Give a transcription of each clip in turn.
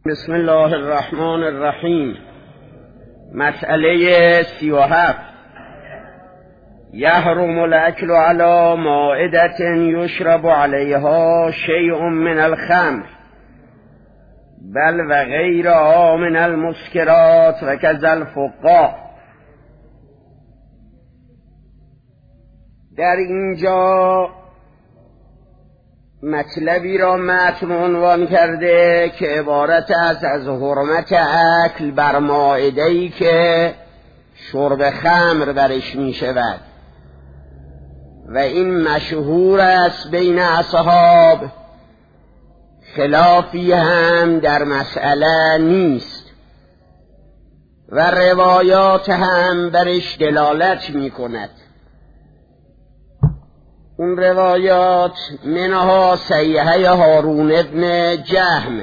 بسم الله الرحمن الرحیم. مسئله 37. یحرم الاکل علی مائدة یشرب علیها شیء من الخمر بل و غیرها من المسکرات و کذا الفقاع. در اینجا مطلبی را متن عنوان کرده که عبارت است از حرمت اکل بر مائده‌ای که شرب خمر برش می شود و این مشهور است بین اصحاب، خلافی هم در مسئله نیست و روایات هم برش دلالت می کند. اون روایات منها صحیحه هارون ابن جهم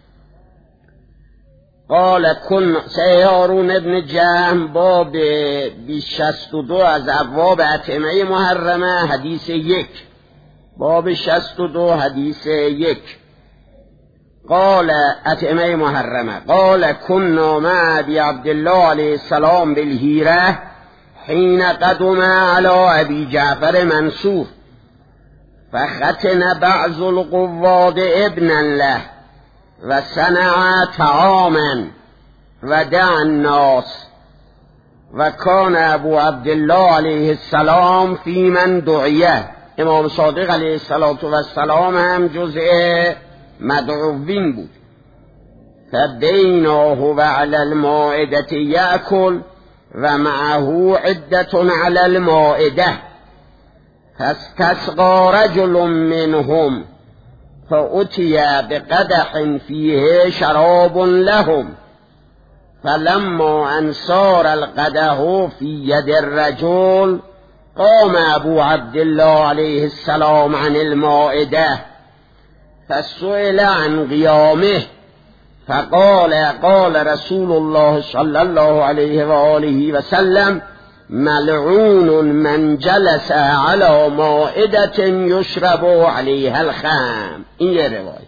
قال صحیح هارون ابن جهم باب 62 از ابواب اطعمه محرمه حدیث 1 باب 62 حدیث 1 قال اطعمه محرمه قال كنا مع ابي عبدالله علیه السلام بالهیره حين قدم على ابي جعفر منصور فختن بعض القواد ابنا له وصنع طعاما ودعا الناس وكان ابو عبدالله علیه السلام في من دعیه. امام صادق علیه السلام هم جزء مدعوین بود. فبینه و علی المائدة یأکل و معه عدة علی المائدة فاستسقى رجل منهم فأتي بقدح فيه شراب لهم فلما أن صار القدح في يد الرجل قام أبو عبد الله عليه السلام عن المائدة فسئل عن قيامه فقال قال رسول الله صلى الله عليه وآله وسلم ملعون من جلس على مائدة يشرب عليها الخمر. این یه روایت.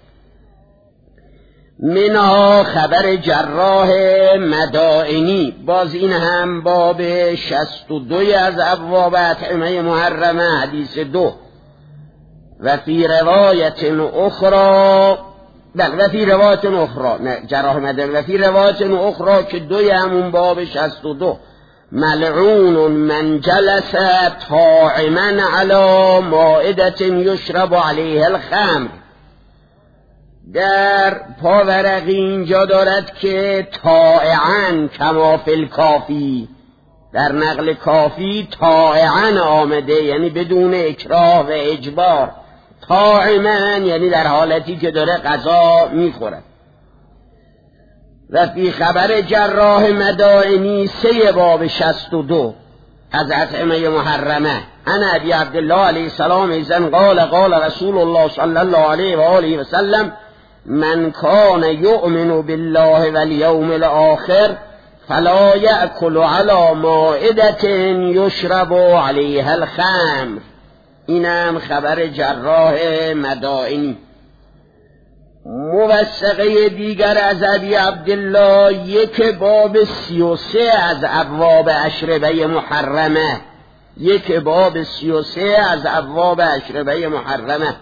منها خبر جراح مدائنی، باز این هم باب 62 از ابواب اطعمه محرمه حدیث 2 و فی روایت اخرى و فی روایت اخرى نه جراح مدائنی و فی روایت اخرى که دوی همون باب 62 ملعون من جلس طاعما على مائدة یشرب علیها الخمر. در پاورقی اینجا دارد که طاعن کما فی الکافی، در نقل کافی طاعن آمده یعنی بدون اکراه و اجبار، طاعما یعنی در حالتی که داره غذا میخورد. و فی خبر جراح مدائنی 3 باب 62 از اطعمه محرمه عن ابی عبدالله علیه السلام ایزن قال رسول الله صلی الله علیه و آله و سلم من کان یؤمن بالله والیوم الاخر فلا یأکل علی مائدة یشرب علیها الخمر. اینم خبر جراح مدائنی. موثقه دیگر از ابی عبدالله 1 باب 33 از ابواب اشربه محرمه، 1 باب 33 از ابواب اشربه محرمه.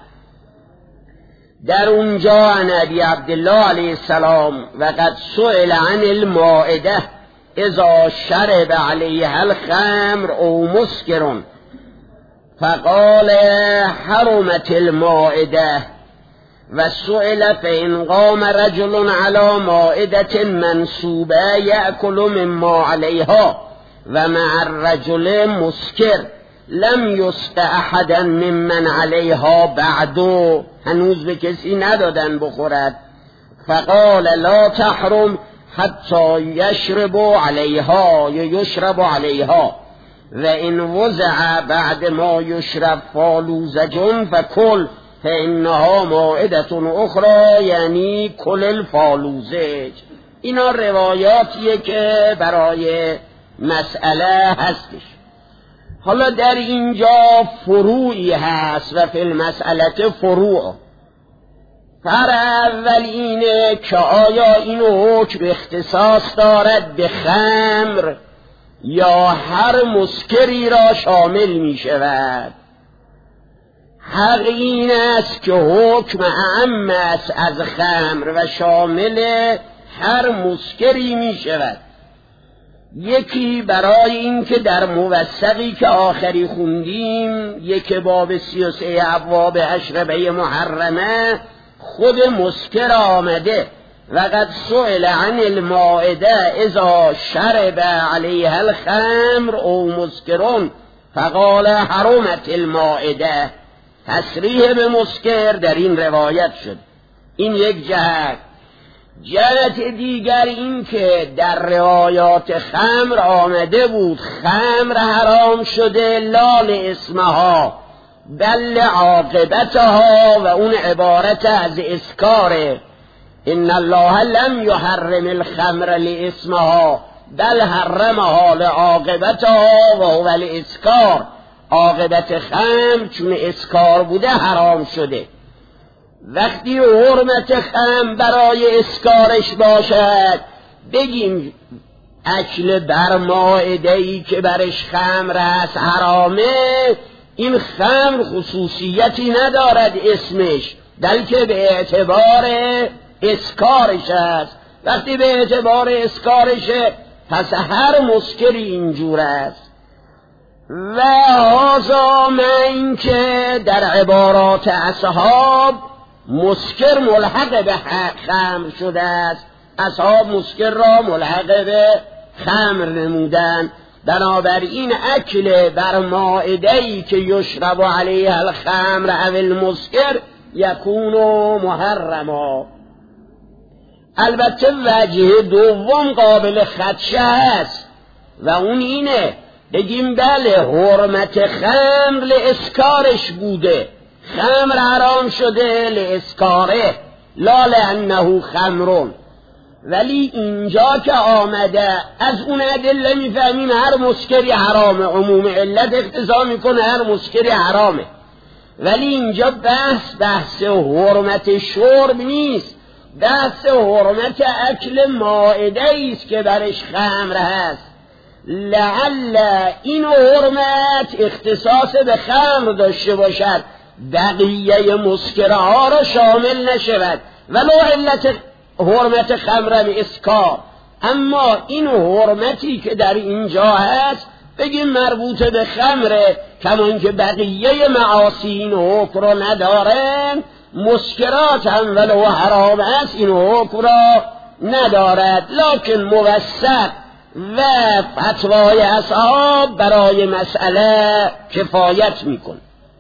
در اونجا عن ابی عبدالله علیه السلام و قد سئل عن المائده اذا شرب علیها الخمر او مسکر فقال حرمت المائده و سئل فإن قام رجل على مائدة منصوبة يأكل مما عليها و مع الرجل مسکر لم يسق احدا ممن عليها بعدو، هنوز به کسی ندادن بخورد. فقال لا تحرم حتى يشرب عليها يشرب عليها و ان وضع بعد ما يشرب فالوزج فكل فإنها مائدة اخرى یعنی کل الفالوزج. اینا روایاتیه که برای مسئله هستش. حالا در اینجا فروعی هست و فی المسئله فروع. فرع اول اینه که آیا این حکم اختصاص دارد به خمر یا هر مسکری را شامل می شود. حق این است که حکم اعم است از خمر و شامل هر مسکری می شود. یکی برای این که در موثقی که آخری خوندیم، یک باب 33 ابواب اشربه محرمه خود مسکر آمده و قد سئل عن المائده اذا شرب علیها الخمر او مسکرون فقال حرمت المائده. تصریح به مسکر در این روایت شد. این یک جهت. جهت دیگر این که در روایات خمر آمده بود خمر حرام شده لال اسمها بل عاقبتها و اون عبارت از اسکاره. ان الله لم يحرم الخمر لاسمها بل حرمها لعاقبتها و هو الاسکار. عاقبت خمر چون اسکار بوده حرام شده. وقتی حرمت خمر برای اسکارش باشد بگیم اکل بر مائده‌ای که برش خمر است حرامه، این خمر خصوصیتی ندارد اسمش، بلکه به اعتبار اسکارش است. وقتی به اعتبار اسکارشه پس هر مسکری اینجور است. و هذا من که در عبارات اصحاب مسکر ملحق به خمر شده است. اصحاب مسکر را ملحق به خمر نمودن. بنابراین اکل بر مائده‌ای که یشرب علیها الخمر او المسکر یکون محرما. البته وجه دوم قابل خدشه است و اون اینه بگیم بله حرمت خمر لاسکارش بوده، خمر حرام شده لاسکاره لا لانه خمرون. ولی اینجا که آمده از اون ادله میفهمیم هر مسکری حرامه، عموم علت اقتضا میکنه هر مسکری حرامه. ولی اینجا بحث حرمت شرب نیست، بحث حرمت اکل مائده است که برش خمر هست. لعل این حرمت اختصاص به خمر داشته باشد، بقیه مسکرها را شامل نشود ولو علت حرمت خمر به اسکار. اما این حرمتی که در اینجا هست بگیم مربوط به خمره، کمان که بقیه معاصی این حکم را ندارن، مسکرات هم ولو حرام است این حکم را ندارد. لکن موثق و فتوای اصحاب برای مسئله کفایت میکن.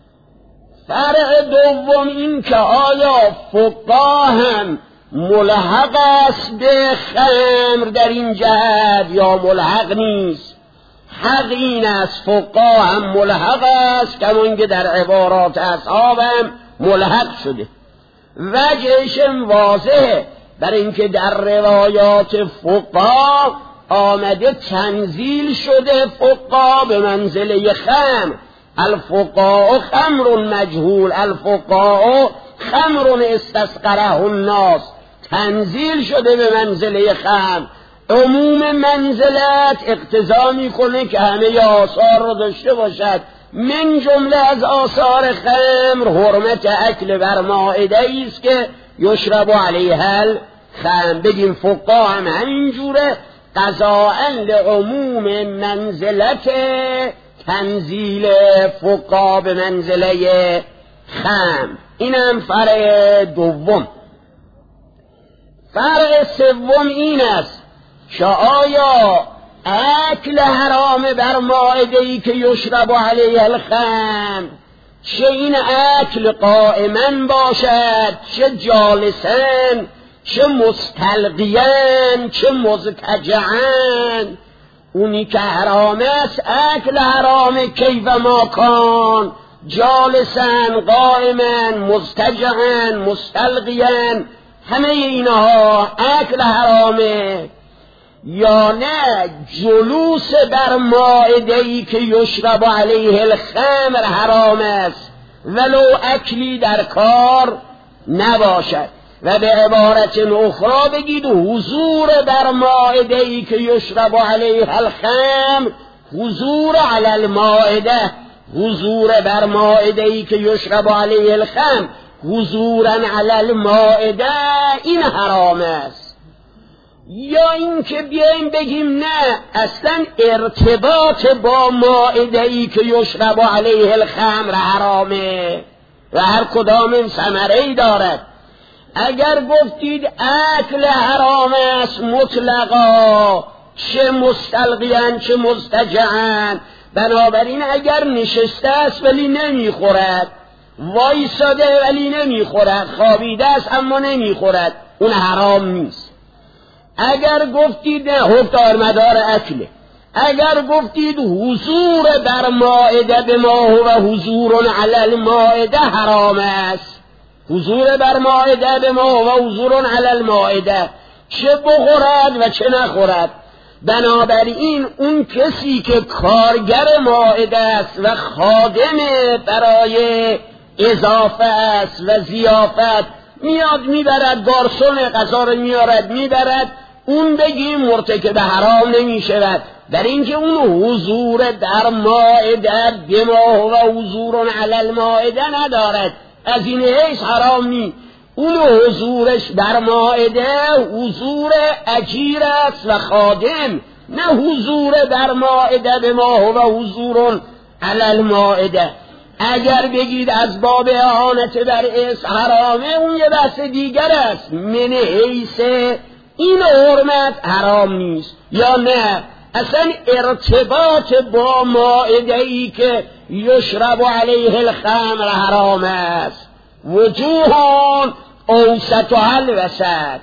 فرع دوم این که آیا فقها هم ملحق است به خمر در این جهت یا ملحق نیست؟ حق این است فقها هم ملحق است، کمان که در عبارات اصحاب هم ملحق شده. وجهش واضحه، بر اینکه در روایات فقها آمده تنزیل شده فقها به منزله خمر. الفقهاء خمر مجهول، الفقهاء خمر استسقره الناس. تنزیل شده به منزله خمر. عموم منزلت اقتضا میکنه که همه آثار رو داشته باشد. من جمله از آثار خمر حرمت اکل بر مائده است که یشرب علیها الخمر. بگیم فقها هم همین جوره، قضاء لعموم منزلت تنزیل فقها به منزله خمر. اینم فرع دوم. فرع سوم این است که آیا اکل حرام بر مائده‌ای که یشرب علیها الخمر، چه این اکل قائما باشد، چه جالسا، چه مستلقیان، چه مضطجعان، اونی که حرام است اکل حرام کیف ما کان، جالسا، قائما، مضطجعا، مستلقیان، همه اینها اکل حرامه. یا نه جلوس بر مائده‌ای که یشرب علیه الخمر حرام است ولو اکلی در کار نباشد. و به عبارت اخرى بگید حضور در مائده‌ای که یشرب علیه الخمر، حضور علی المائده، حضور بر مائده‌ای که یشرب علیه الخمر، حضورا علی المائده، این حرام است. یا این که بیاییم بگیم نه، اصلا ارتباط با مائده‌ای که یشرب علیه الخمر حرامه و هر کدام ثمره‌ای دارد. اگر گفتید اکل حرام است مطلقا، چه مستلقیاً چه مستجعاً، بنابراین اگر نشسته است ولی نمیخورد، وایساده ولی نمیخورد، خوابیده است اما نمیخورد، اون حرام نیست. اگر گفتید حکم مدار اکله، اگر گفتید حضور بر مائده به ما هو حضور علی المائده حرام است، حضور بر مائده به ما هو حضور علی المائده، چه بخورد و چه نخورد. بنابراین اون کسی که کارگر مائده است و خادم برای اضافه است و ضیافت، میاد میبرد، گارسون غذا رو میارد میبرد، اون بگیم مرتکب حرام نمی شود، در اینکه اون حضور در مائده بما هو حضور علی المائده ندارد، از این حیث حرام نی. اون حضورش بر مائده حضور اجیر است و خادم، نه حضور بر مائده به ما هو حضور علی المائده. اگر بگید از باب اعانت بر اسم حرامه، اون یه بحث دیگر است، من حیث این حرمت حرام نیست. یا نه اصلا ارتباط با مائده‌ای که یشرب علیه الخمر حرام است. وجوهان اوسطها الوسط،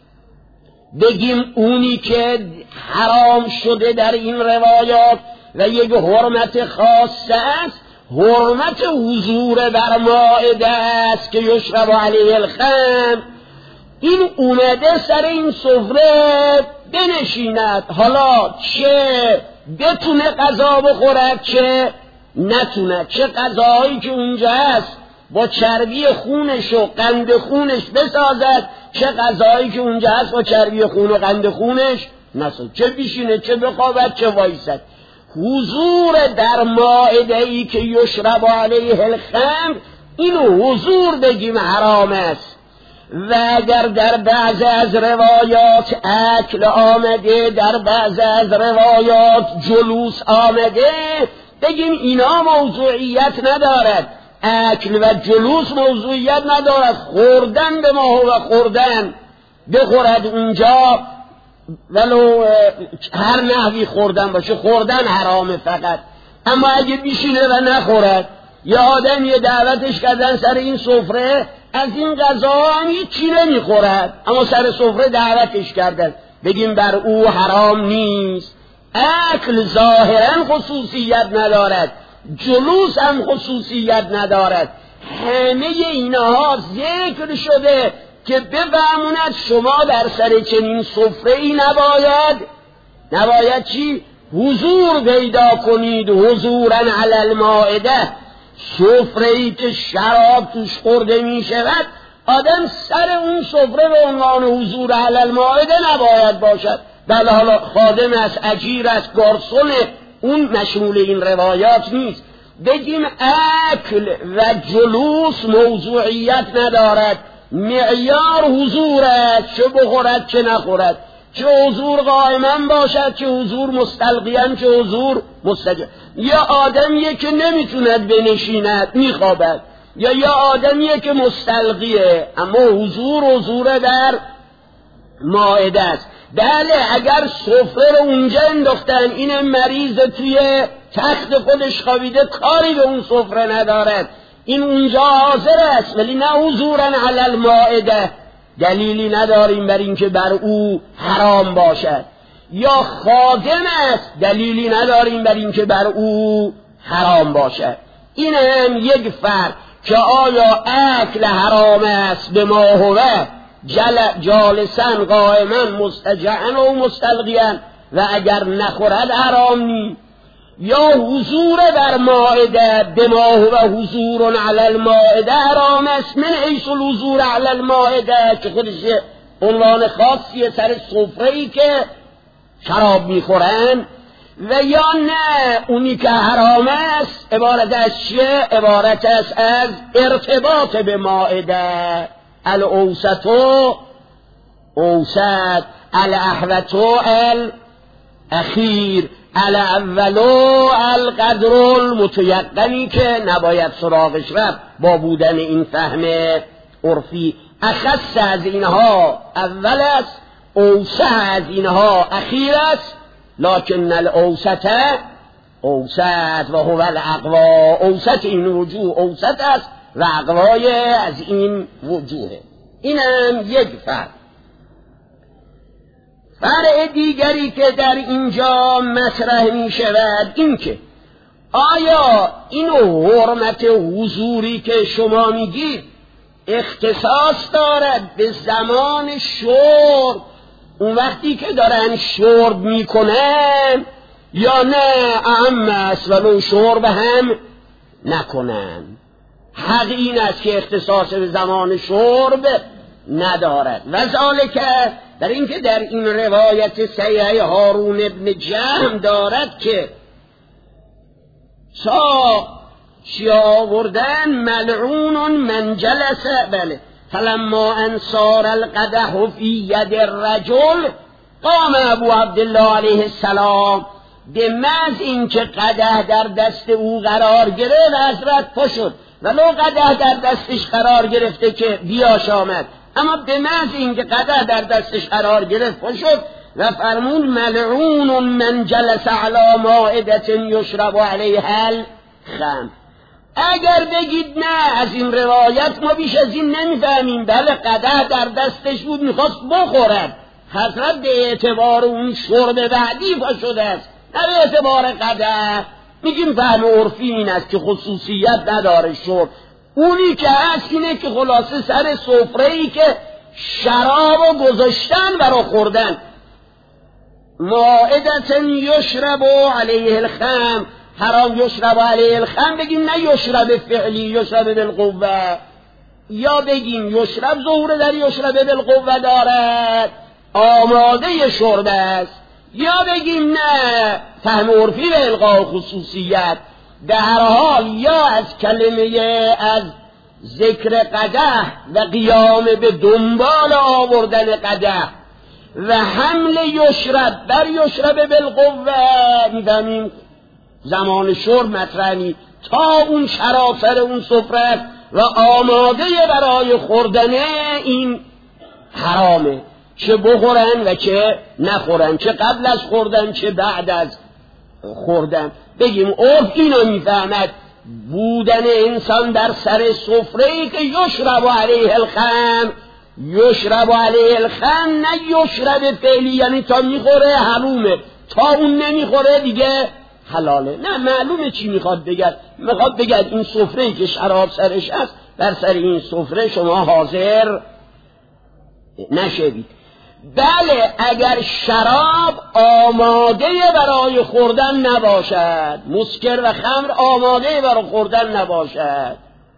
بگیم اونی که حرام شده در این روایات و یک حرمت خاصه است، حرمت حضور بر مائده است که یشرب علیه الخمر. این اومده سر این سفره بنشیند، حالا چه بتونه غذا بخورد چه نتونه، چه غذاهایی که اونجا هست با چربی خونش و قند خونش بسازد، چه غذاهایی که اونجا هست با چربی خون و قند خونش نسازد، چه بشینه چه بخوابد چه وایسد. حضور در مائده‌ای که یشرب علیه الخمر، این حضور بگیم حرام است. و اگر در بعض از روایات اکل آمده، در بعض از روایات جلوس آمده، بگیم اینا موضوعیت ندارد، اکل و جلوس موضوعیت ندارد. خوردن به ما هو خوردن، بخورد اونجا ولو هر نحوی خوردن باشه، خوردن حرامه فقط. اما اگه بیشینه و نخورد، یا آدم یه دعوتش کردن سر این سفره، از این غذا هم هیچی نمیخورد اما سر سفره دعوتش کردن، بگیم بر او حرام نیست. اکل ظاهرا خصوصیت ندارد، جلوس هم خصوصیت ندارد. همه اینها ذکر شده که بفهموند شما در سر چنین سفره‌ای نباید چی؟ حضور پیدا کنید، حضورا علی المائده. سفره‌ای که شراب توش خورده می شود، آدم سر اون سفره به عنوان حضور علی المائده نباید باشد. بله حالا خادم است، اجیر است، گارسون، اون مشمول این روایات نیست. بگیم اکل و جلوس موضوعیت ندارد، معیار حضور است، چه بخورد چه نخورد، چه حضور قائما باشد چه حضور مستلقیاً چه حضور مستجر. یا آدمیه که نمیتوند بنشیند میخوابد، یا آدمیه که مستلقیه اما حضور در مائده است. بله اگر سفره رو اونجا انداختن، این مریض توی تخت خودش خوابیده، کاری به اون سفره ندارد، این اونجا حاضر است ولی نه حضورا علی المائده، دلیلی نداریم بر این که بر او حرام باشد. یا خادم است، دلیلی نداریم بر این که بر او حرام باشد. این هم یک فرق که آیا اکل حرام است به ما هو جالسن قائما مستجعن و مستلقیان، و اگر نخورد حرام نی، یا حضور بر مائده بما هو حضور علی المائده حرام است، من حیث الحضور علی المائده که خودش عنوان خاصیه سر سفره‌ای که شراب میخورن، و یا نه اونی که حرام است عبارت از چیه؟ عبارت است از ارتباط به مائده، الاوسطو اوسط، الاحوطو الاخیر، الاولو القدر المتیقنی که نباید سراغش رفت با بودن این فهم عرفی. اخص از اینها اول است، اوسع از اینها اخیر است، لکن الاوسط اوسط و هو الاقوا، اوسط این وجوه اوسط است و اقوای از این وجوه. اینم یک فرق. فرع دیگری که در اینجا مطرح می شود این که آیا این حرمت حضوری که شما میگید اختصاص دارد به زمان شرب، اون وقتی که دارن شرب میکنن، یا نه اعم است ولو شرب هم نکنن؟ حق این است که اختصاص به زمان شرب ندارد. و ذالک در اینکه در این روایت صحیح هارون ابن جهم دارد که چی آوردن؟ ملعون من جلس، بله، فلما انصار القدح فی ید الرجل قام ابو عبدالله علیه السلام، به محض اینکه قدح در دست او قرار گرفت حضرت پا شد، ولو قدح در دستش قرار گرفته که بیاش آمد، اما به محض اینکه قدح در دستش قرار گرفت پا شد و فرمود ملعون من جلس علی مائدة یشرب علیها الخمر. اگر بگید نه از این روایت ما بیش از این نمیفهمیم، بله قدح در دستش بود میخواست بخورد، حضرت به اعتبار اون شرب بعدی پا شده است، نه به اعتبار قدح. میگیم فهم عرفی این است که خصوصیت نداره شرب. اونی که هست اینه که خلاصه سر سفره‌ای که شراب گذاشتن برا خوردن، مائدة یشرب علیه الخمر، حرام یشرب علیه الخمر بگیم نه یشرب فعلی یشرب بالقوه، یا بگیم یشرب ظهور در یشرب بالقوه دارد آماده شرب است، یا بگیم نه فهم عرفی به الغاء خصوصیت. در هر حال یا از کلمه از ذکر قدح و قیام به دنبال آوردن قدح و حمل یشرب بر یشرب بالقوه می‌فهمیم زمان شرب مطرحی تا اون شراب سر اون سفره و آماده برای خوردن این حرامه، چه بخورن و چه نخورن، چه قبل از خوردن چه بعد از خوردن. بگیم عرف اینو میفهمد بودن انسان در سر سفره‌ای که یشرب علیه الخمر، یشرب علیه الخمر، نه یشرب فعلی یعنی تا میخوره حرومه، تا اون نمیخوره دیگه حلاله. نه معلومه چی میخواد بگد، میخواد بگد این سفره‌ای که شراب سرش است در سر این سفره شما حاضر نشوید. بله اگر شراب آماده برای خوردن نباشد، مسکر و خمر آماده برای خوردن نباشد،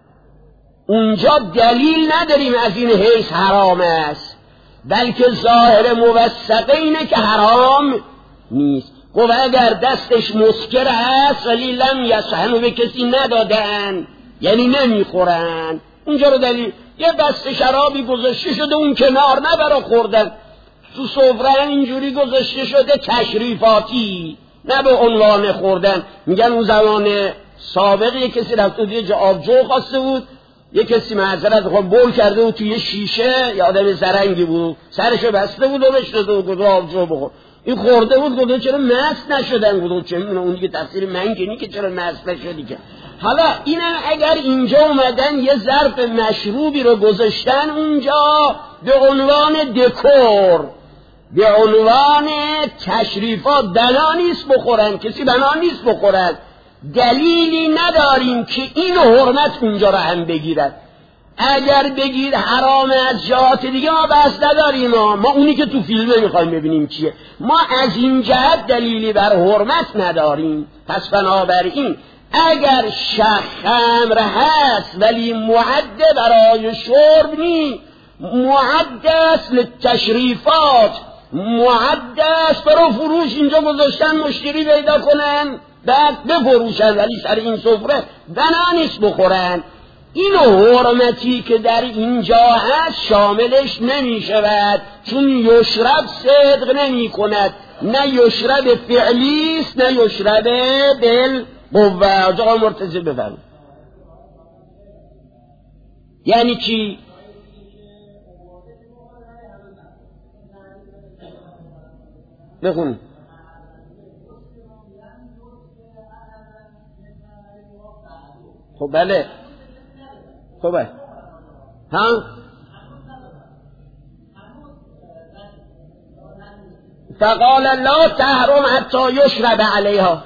اونجا دلیل نداریم از این حیث حرام است، بلکه ظاهر موثقه اینه که حرام نیست. خب اگر دستش مسکر هست ولی لم یصحنوا به کسی ندادن یعنی نمیخورن، اونجا رو دلیل. یه بسته شرابی گذاشته شده اون کنار نه برای خوردن، تو سفره اینجوری گذاشته شده تشریفاتی نه به عنوان خوردن. میگن اون زمان سابق یه کسی رفت بود یه جا آبجو خواسته بود، یه کسی معذرت خب بول کرده بود توی شیشه، یه آدم زرنگی بود سرشو بسته بود و بشته بود گفت آبجو بخور، این خورده بود گفت چرا مست نشدن، گفت چه میدونم اون دیگه تفسیر منگنی که چرا مست نشدی که. حالا اینم اگر اینجا اومدن یه ظرف مشروبی رو گذاشتن اونجا به عنوان دکور، به عنوان تشریفات، بنا نیست بخورن، کسی بنا نیست بخورن، دلیلی نداریم که این حرمت اونجا رو هم بگیرد. اگر بگید حرام از جهات دیگه ما بحث نداریم، ما اونی که تو فیلمه میخوایم ببینیم چیه، ما از این جهت دلیلی بر حرمت نداریم. پس بنابراین اگر خمر هست ولی معده برای شرب نی، معده است للتشریفات، معده است برای فروش، اینجا گذاشتن مشتری پیدا کنن بعد بفروشن، ولی سر این سفره بنا نیست بخورن. این حرمتی که در اینجا هست شاملش نمی شود، چون یشرب صدق نمی کند، نه یشرب فعلی است نه یشرب بالقوه. آقا مرتضی بفرمایید یعنی چی؟ بخون. خب بله، خب ها فقال لا تحرم حتی یشرب علیها.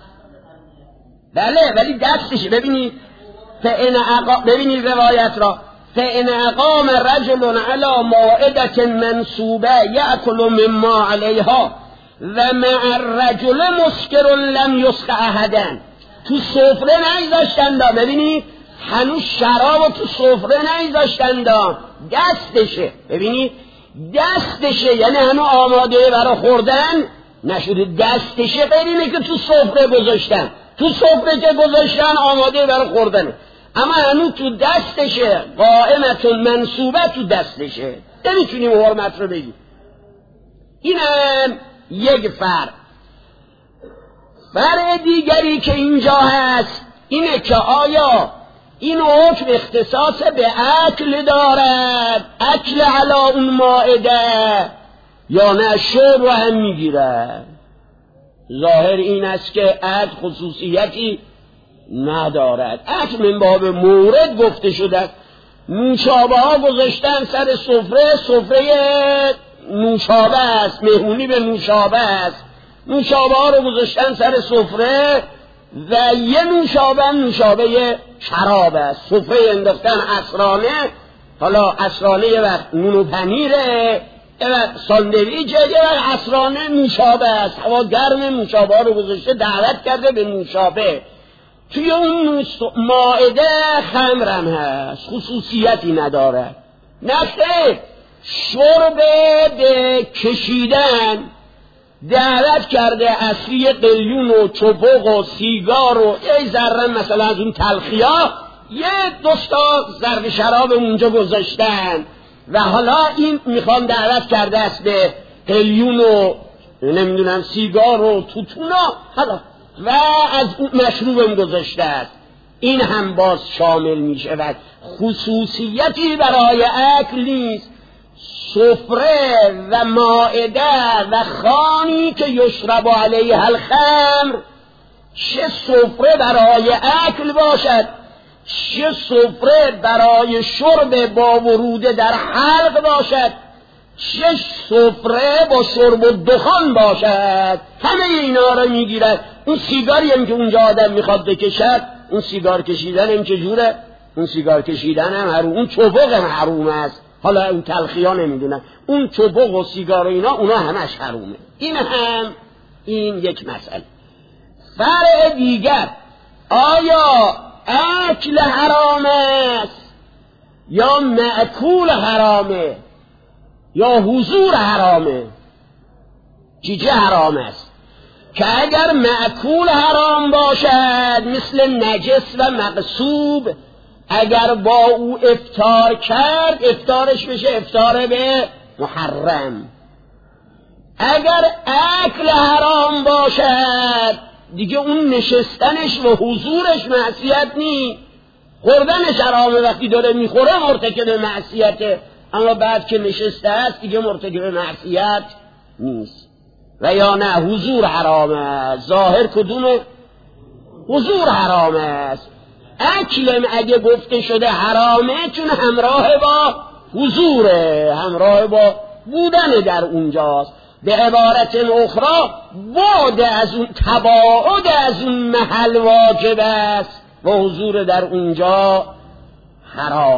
بله ولی دستش ببینید، ببینید روایت را، فإن اقام رجل على مائدة منصوبة یأکل مما علیها و مع الرجل مسکر لم یسق احدا. تو سفره نگذاشتند، ببینید هنوز شراب تو سفره نگذاشتند، دستشه، ببینید دستشه، یعنی هنوز آماده برای خوردن نشده، دستشه، غیر اینه که تو سفره گذاشتن، تو سفره که گذاشتن آماده برای خوردنه، اما هنوز تو دستشه، قائمتون منصوبه تو دستشه، نمیتونیم حرمت رو بگیم. اینم یک فرق. فرق دیگری که اینجا هست اینه که آیا این حکم اختصاص به اکل دارد، اکل علا اون مائده، یا نه شرب رو هم میگیرد؟ ظاهر این است که اکل خصوصیتی ندارد. اکل من باب مورد گفته شده، نوشابه ها گذاشتن سر سفره، سفره نوشابه است، مهمونی به نوشابه است، نوشابه ها رو گذاشتن سر سفره و یه نوشابه شراب است، سفره انداختن عصرانه، حالا عصرانه یه وقت نون و پنیره، یه وقت ساندویچه، یه وقت عصرانه نوشابه است، هوا گرم، نوشابه ها رو گذاشته دعوت کرده به نوشابه. توی اون مائده خمرم هست، خصوصیتی نداره، نخیر شرب به کشیدن دعوت کرده، اصلی قلیون و چپق و سیگار و یه ذره مثلا از اون تلخیا، یه دوستا ضرب شراب اونجا گذاشتن و حالا این میخوان دعوت کرده است به قلیون و نمیدونم سیگار و توتونا، حالا و از اون مشروبم گذاشته است، این هم باز شامل میشود، خصوصیتی برای اکل نیست. سفره و مائده و خانی که یشرب علیه الخمر، چه سفره برای اکل باشد، چه سفره برای شرب با ورود در حلق باشد، چه سفره با شرب و دخان باشد، همه اینا را میگیرد. اون سیگاری هم که اونجا آدم میخواد بکشد، اون سیگار کشیدن هم چجوره؟ اون سیگار کشیدن هم حروم، اون چوبق هم حروم است، حالا اون تلخیا نمیدونن، اون چوبق و سیگار و اینا اونا همش حرومه. این یک مسئله. فرع دیگر، آیا اکل حرام است یا مأکول حرامه یا حضور حرامه؟ چیزی حرام است که اگر مأکول حرام باشد مثل نجس و مغصوب، اگر با او افطار کرد افطارش بشه افطار به محرم. اگر اکل حرام باشد دیگه اون نشستنش و حضورش معصیت نی، خوردنش حرامه، وقتی داره میخوره مرتکب معصیته، اما بعد که نشسته است دیگه مرتکب معصیت نیست. و یا نه حضور حرامه، ظاهر کدومه؟ حضور حرامه است. اکلم اگه گفته شده حرامه چون همراه با حضوره، همراه با بودن در اونجاست. به عبارت اخرى بعد از اون، تباعد از اون محل واجب است و حضور در اونجا حرام.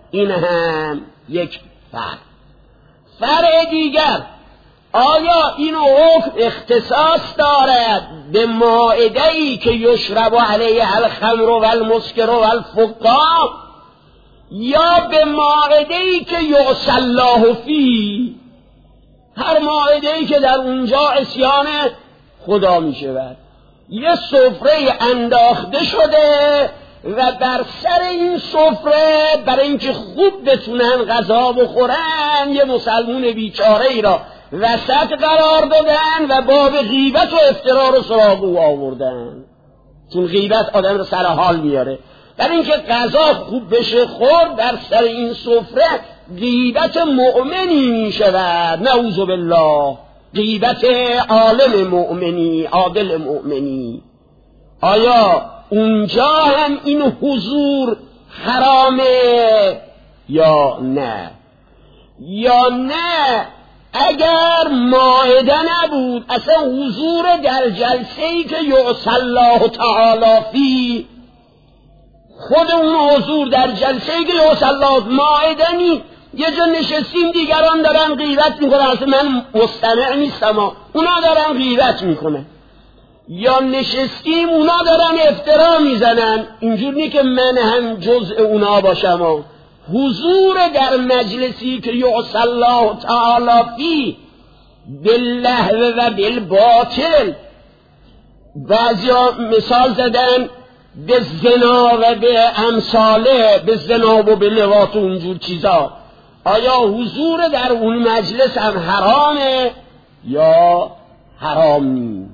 این هم یک فرع دیگر، آیا این حکم اختصاص دارد به مائده‌ای که یشرب علیه الخمر و المسکر و الفقاع، یا به مائده‌ای که یعصی الله فیه، هر مائده‌ای که در اونجا عصیان خدا می شود. یه سفره انداخته شده و بر سر این سفره برای اینکه خوب بتونن غذا بخورن یه مسلمون بیچاره ای را وسط قرار دادن و باب غیبت و افترا رو سراغ او آوردن، چون غیبت آدم رو سر حال میاره. برای اینکه غذا خوب بشه خورد، بر سر این سفره غیبت مؤمنی می شود، نعوذ بالله، غیبت عالم مؤمنی، عادل مؤمنی. آیا اونجا هم این حضور حرامه یا نه؟ یا نه اگر مائده نبود، اصلا حضور در جلسه‌ای که یعصی الله تعالی فی، خود اون حضور در جلسه‌ای که یعصی الله، مائده نی، یه جا نشستیم دیگران دارن غیبت میکنن، اصلا من مستمع نیستم، اونا دارن غیبت میکنن، یا نشستیم اونا دارن افترا میزنن، اینجور نی که من هم جزء اونا باشم. حضور در مجلسی که یعصی الله تعالی فی باللهو و بالباطل، بعضی ها مثال زدن به زنا و به امثاله، به زنا و به لواط و اونجور چیزا، آیا حضور در اون مجلس هم حرامه یا حرام نی؟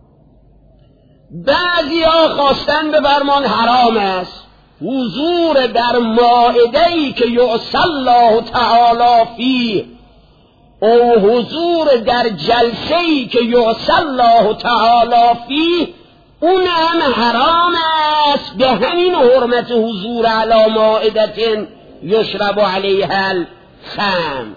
بعضی ها خواستن به فرمان حرام است. حضور در مائده‌ای که یعصی الله تعالی فیه، او حضور در جلسه‌ای که یعصی الله تعالی فیه، اون هم حرام است به همین حرمت حضور علی مائدة یشرب علیها الخمر.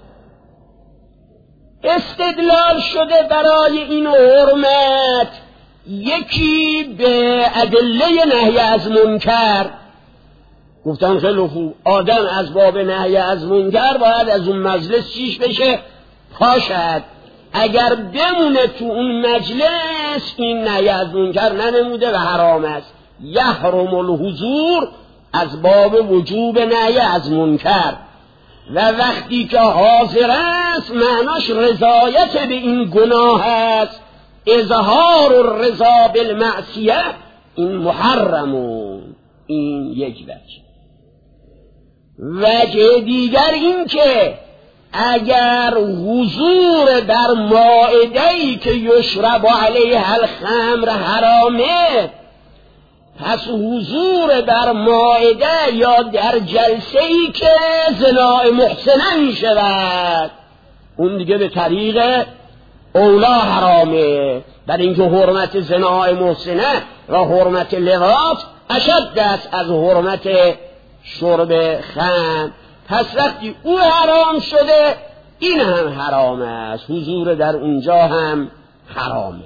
استدلال شده برای این حرمت، یکی به ادله نهی از منکر، گفتن خیلی خوب، آدم از باب نهی از منکر باید از اون مجلس چیش بشه، پاشد. اگر بمونه تو اون مجلس این نهی از منکر ننموده و حرام است. یحرم الحضور از باب وجوب نهی از منکر، و وقتی که حاضر است معناش رضایت به این گناه است. اظهار الرضا بالمعصیه این محرمون، این یک وجه دیگر این که اگر حضور در مائده‌ای که یشرب علیها الخمر حرامه، پس حضور در مائده یا در جلسه‌ای که زنا محسنه می شود، اون دیگه به طریق اولا حرامه، در اینکه حرمت زنا محسنه و حرمت لواط اشد است از حرمت شرب خمر. پس وقتی او حرام شده این هم حرام است، حضور در اونجا هم حرامه.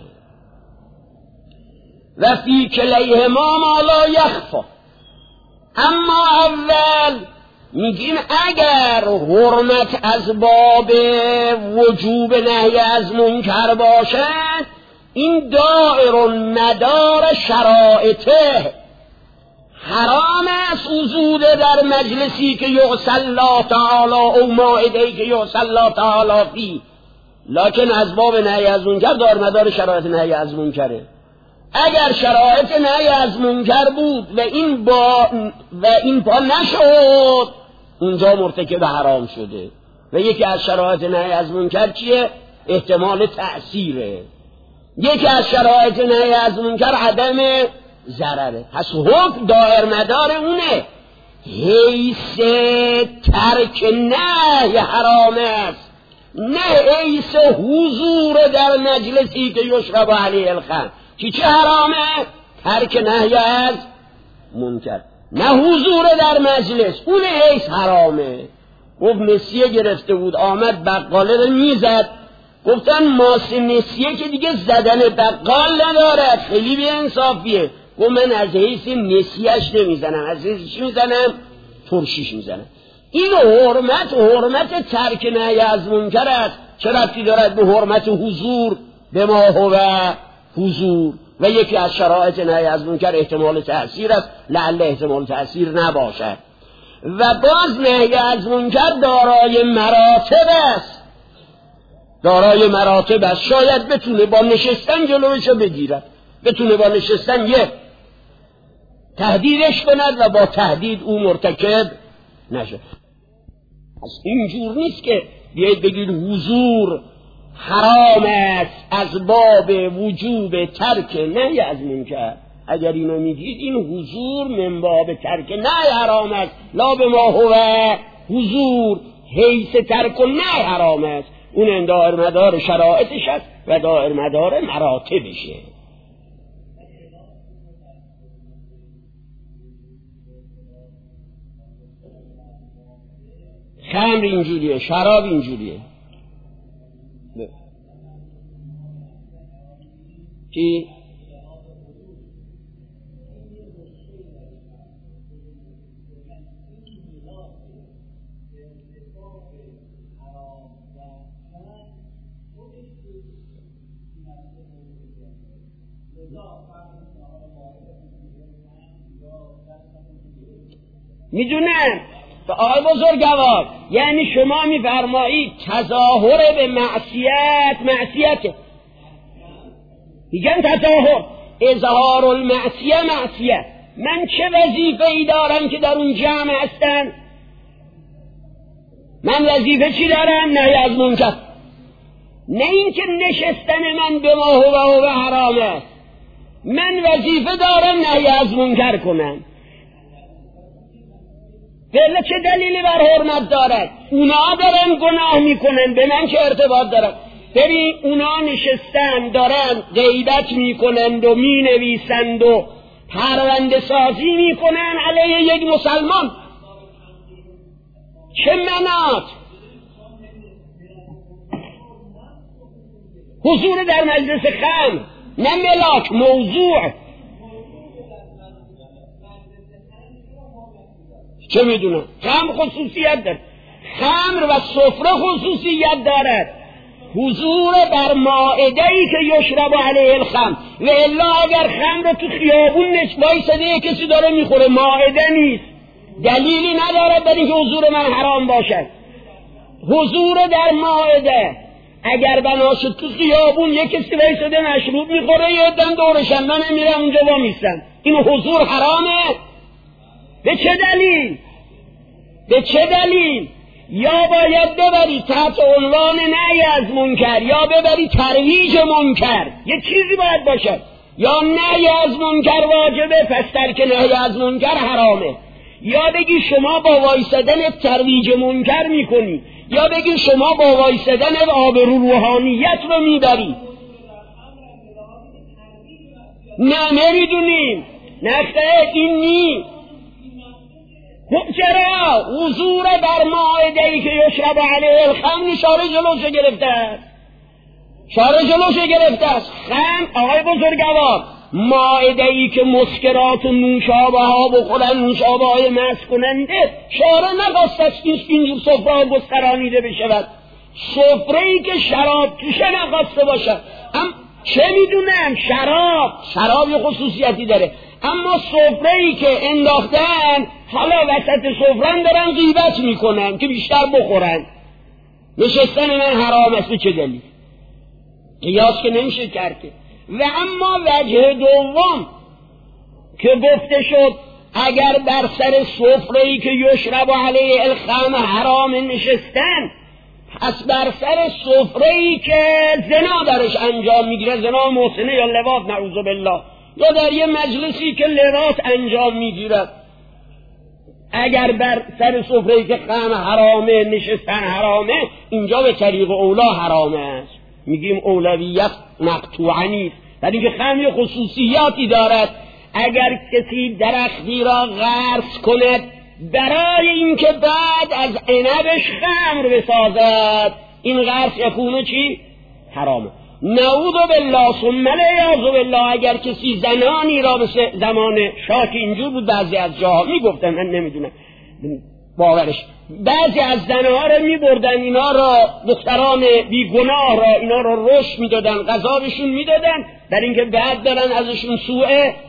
و فی کلیهما ما لا یخفی، اما اول میگیم اگر حرمت از باب وجوب نهی از منکر باشد، این دائر مدار شرائطه، حرام است حضور در مجلسی که یعصی الله تعالی او مائده‌ای که یعصی الله تعالی فی، لکن از باب نهی از منکر دار مدار شرایط نهی از منکره. اگر شرایط نهی از منکر بود و این پا نشد، اونجا مرتکب حرام شده. و یکی از شرایط نهی از منکر چیه؟ احتمال تأثیره. یکی از شرایط نهی از منکر عدم ضرره. پس حکم دایر مدار اونه، حیث ترک نهی حرام است، نه حیث حضور در مجلسی که یشرب علیه الخمر. چه حرامه؟ ترک نهی از منکر، نه حضور در مجلس، اون حیث حرامه. گفت نسیه گرفته بود، آمد بقاله رو میزد، گفتن ماس نسیه که دیگه زدن بقال نداره، خیلی بی انصافیه. گفت من از حیث نسیهش نمیزنم، از حیث چی میزنم؟ ترشیش میزنن. این حرمت ترک نهی از منکر است. چه ربطی دارد به حرمت حضور به ما هو حضور؟ و یکی از شرایط نهی از منکر احتمال تأثیر است، لعل احتمال تأثیر نباشد. و باز نهی از منکر دارای مراتب است. شاید بتونه با نشستن جلوشو بگیرد، بتونه با نشستن تهدیدش کند و با تهدید او مرتکب نشه. از اینجور نیست که بیایید بگید حضور حرام است از باب وجوب ترک نهی از منکر. اگر اینو میگید این حضور من باب ترک نهی حرام است، لا به ما هو حضور حیث ترک نهی حرام است. اون دائر مدار شرایطش است و دائر مدار مراتبشه. خمر اینجوریه، شراب اینجوریه. چی؟ میدونم آقای بزرگوار، یعنی شما میفرمایید تظاهر به معصیته. میگن تظاهر اظهار معصیه. من چه وظیفه ای دارم که در اون جمع هستن؟ من وظیفه چی دارم؟ نهی از منکر. نه اینکه نشستن من به ما هو حرام است. من وظیفه دارم نهی از منکر کنم. بله چه دلیلی بر حرمت دارد؟ اونا دارن گناه میکنن، به من چه ارتباط دارد؟ ببین اونا نشستن دارن غیبت میکنند و مینویسند و پرونده سازی میکنن علیه یک مسلمان. چه منات؟ حضور در مجلس خمر، نه ملاک، موضوع. چه میدونم؟ خمر خصوصیت دارد، خمر و سفره خصوصیت دارد. حضور بر مائده‌ای که یشرب علیه الخمر، و الا اگر خمر تو خیابون وایساده کسی داره میخوره، مائده نیست، دلیلی ندارد در اینکه حضور من حرام باشد. حضور در مائده اگر بناشد تو خیابون یک کسی وایساده مشروب میخوره، یه دم دورشن، من میرم اونجا وامیستم، این حضور حرامه؟ به چه دلیل؟ یا باید ببری تحت عنوان نهی از منکر، یا ببری ترویج منکر، یه چیزی باید باشد. یا نهی از منکر واجبه پس ترک نهی از منکر حرامه، یا بگی شما با وایسادن ترویج منکر میکنی، یا بگی شما با وایسادن آبرو روحانیت رو میبری. نه نمیدونیم، نخیر این نی. خب چرا؟ حضور بر مائده‌ای که یشرب علیه الخمر شارع جلوش گرفته است. خمر آقای بزرگوار، مائده‌ای که مسکرات و نوشابه ها بخورن، نوشابه های مست کننده، شارع نخواست است که اینجور سفره ها گسترانیده بشود. سفره‌ای که شراب توشه نخواسته باشد. چه میدونم، شراب یه خصوصیتی داره، اما سفره‌ای که انداختن حالا وسط سفره‌ام دارن غیبت میکنن که بیشتر بخورن، نشستن من حرام است. چه دلیل؟ قیاس که نمیشه کرد. و اما وجه دوم که گفته شد اگر بر سر سفره‌ای که یشرب علیه الخمر حرام نشستن، پس بر سر سفره‌ای که زنا درش انجام میگیره، زنا محسنه یا لواط نعوذ بالله، یا در یه مجلسی که لواط انجام میگیرد، اگر بر سر سفره‌ای که خمر حرامه نشستن حرامه، اینجا به طریق اولا حرامه است. میگیم اولویت مقطوعه نیست، در اینکه خمر خصوصیاتی دارد. اگر کسی درختی را غرس کند برای اینکه بعد از عنبش خمر بسازد، این غرس یکونه چی؟ حرامه. نعوذ بالله ثم العیاذ بالله. اگر کسی زنانی را به زمان شاک اینجور بود، بعضی از جاها میگفتن، من نمیدونم، باورش. بعضی از زنها رو میبردن، اینا را دختران بیگناه را اینا را رشد میدادن، غذا بهشون میدادن، در اینکه بعد دارن ازشون سوء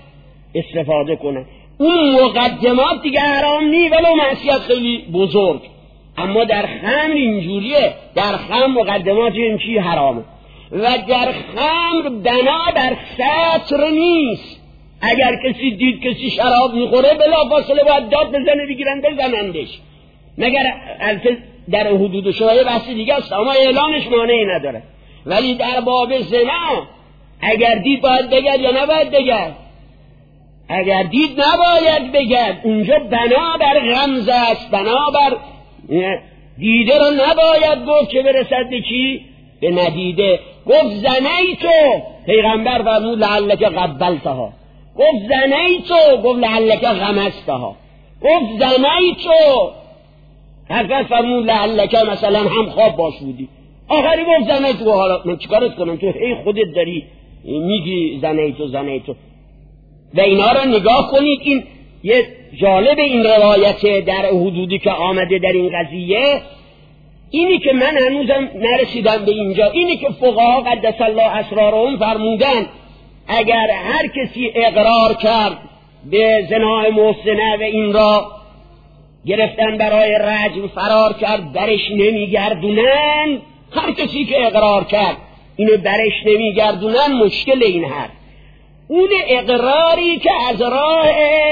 استفاده کنن. اون مقدمات دیگه حرام نی، ولو معصیت خیلی بزرگ. اما در خمر اینجوریه، در خمر مقدمات این چی حرامه. و در خمر بنا در سطر نیست. اگر کسی دید کسی شراب میخوره بلافاصله باید داد بزنه بگیرن بزنندش، مگر البته در حدود شرایع بحث دیگه است، اما اعلانش مانعی نداره. ولی در باب زنا اگر دید باید بگرد یا نباید بگرد؟ اگر دید نباید بگرد. اونجا بنا بر غمزه است، بنا بر دیده رو نباید گفت که برسد به چی؟ به ندیده. گفت زنیتو، پیغمبر فرمود لعلک قبلتها. گفت زنیتو، گفت لعلک غمستها. گفت زنیتو، حضرت فرمود لعلک مثلا هم خواب باش بودی. آخری گفت زنیتو. حالا من چیکارت کنم؟ تو ای خودت داری میگی زنیتو زنیتو. و اینا رو نگاه کنید. این یه جالب این روایت در حدودی که آمده در این قضیه، اینی که من هنوزم نرسیدم به اینجا، اینی که فقها قدس الله اسرارهم فرمودن اگر هر کسی اقرار کرد به زنا محسنه و این را گرفتن برای رجم فرار کرد برش نمیگردونن، هر کسی که اقرار کرد اینو برش نمیگردونن، مشکل این هست اون اقراری که از راه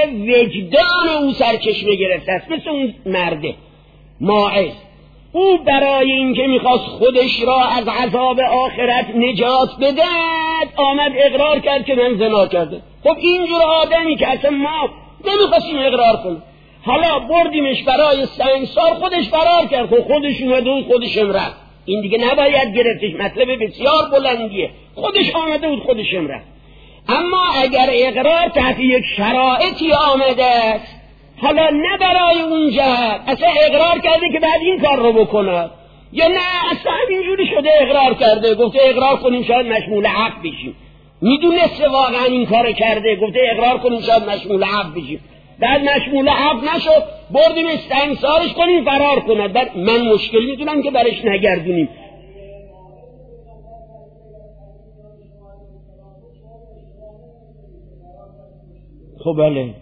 وجدان او سرچشمه گرفته است، مثل اون مرده ماعز. او برای اینکه میخواست خودش را از عذاب آخرت نجات بده آمد اقرار کرد که من زنا کرده. خب اینجور آدمی که اصلا ما نمیخواستیم اقرار کنیم، حالا بردیمش برای سنگسار، خودش فرار کرد، خودش اومده بود خودشم رفت. این دیگه نباید گرفتش، مطلب بسیار بلندیه. خودش آمده بود خودشم رفت. اما اگر اقرار تحت یک شرایطی آمده است، حالا نه برای اون جهت اصلا اقرار کرده که بعد این کار رو بکنه، یا نه اصلا همینجوری شده اقرار کرده، گفته اقرار کنیم شاید مشمول حق بشیم، میدونسته واقعا این کار کرده، گفته اقرار کنیم شاید مشمول حق بشیم، بعد مشمول حق نشد بردیم استنسارش کنیم فرار کند. من مشکل میدونم که برش نگردونیم. خب بله،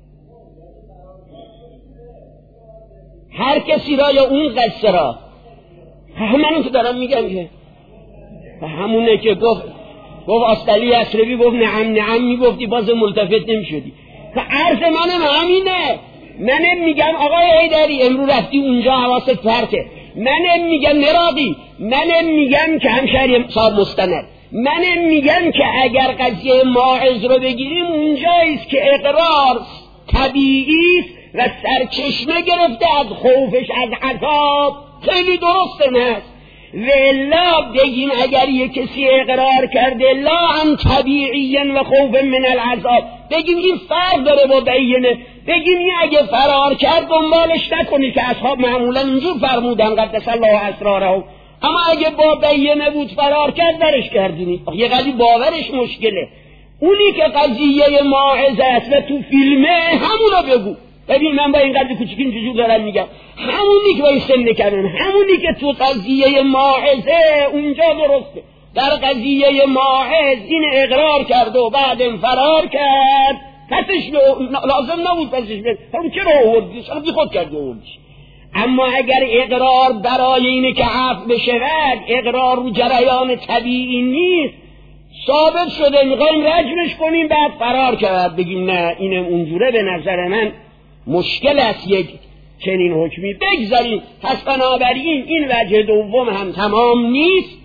هر کسی را یا اون قصه را، همونی که دارم میگم که همونه که گفت آستلی اسربی گفت نعم میگفتی باز ملتفت نمیشدی. که عرض منم همینه. منم میگم آقای حیدری امروز رفتی اونجا حواست پرته، منم میگم نراقی، منم میگم که همشهری صاحب مستند، منم میگم که اگر قضیه ماعز رو بگیریم اونجاییست که اقرار طبیعی و سرچشمه گرفته از خوفش از عذاب. خیلی درسته نه؟ و الا بگیم اگر یک کسی اقرار کرده لا عن طبیعی و خوف من العذاب، بگیم این فرق داره با بینه. بگیم این اگه فرار کرد دنبالش نکنی که اصحاب معمولا اینجور فرمودن قدس الله اسرارهم، اما اگه با بینه بود فرار کرد درش کردونی. یه قضیه باورش مشکله. اونی که قضیه ماعظه است و تو فیلمه همونو بگو. ببین من با این قضیه کوچیک اینجور دارم میگم، همونی که با این سن کردن، همونی که تو قضیه ماعظه اونجا درسته. در قضیه ماعظ این اقرار کرد و بعد فرار کرد، پسش لازم نبود پسش بید، هم چرا آوردیش؟ خودی خود کرد آوردیش. اما اگر اقرار برای اینه که عفو بشود، اقرار رو جریان طبیعی نیست، ثابت شده میخوایم رجمش کنیم بعد فرار کرد، بگیم نه اینم اونجوره، به نظر من مشکل است یک چنین حکمی بگذاریم. پس بنابراین این وجه دوم هم تمام نیست.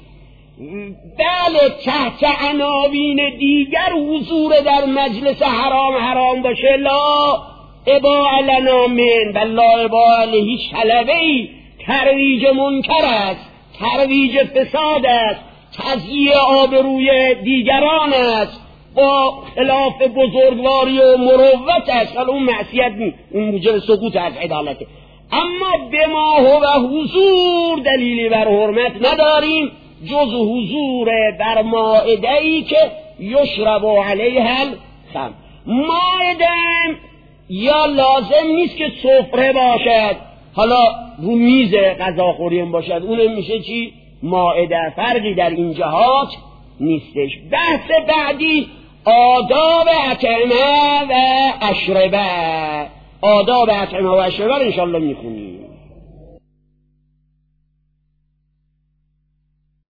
بله تحت عناوین دیگر حضور در مجلس حرام باشه، لا اباء لنا من بل لا اباء له هیچ طلبه‌ای ترویج منکر است، ترویج فساد است، تضییع آبروی دیگران است، با خلاف بزرگواری و مروت است. حالا اون معصیت نیست، اون موجب سقوط از عدالته. اما به ما هو حضور دلیلی بر حرمت نداریم جز حضور بر مائده‌ای که یشرب علیها الخمر. مائده یا لازم نیست که سفره باشد، حالا رو میز غذاخوری هم باشد، اونم میشه چی؟ مائده. فرقی در این جهات نیستش. بحث بعدی آداب اطعمه و اشربه. آداب اطعمه و اشربه رو انشاءالله میخونیم.